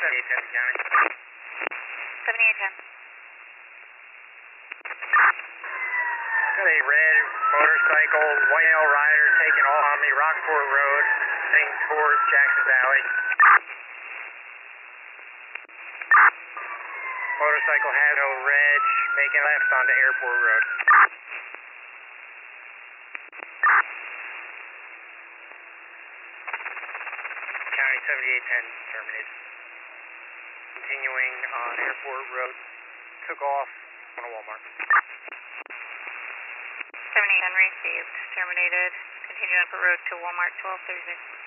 7810 County. 7810. Got a red motorcycle, white male rider taking off on the Rockport Road, heading towards Jackson Valley. Motorcycle has no reg, making left onto Airport Road. County 7810 terminated. Continuing on Airport Road, took off on a Walmart. 7810 received, terminated. Continue on for road to Walmart 1236.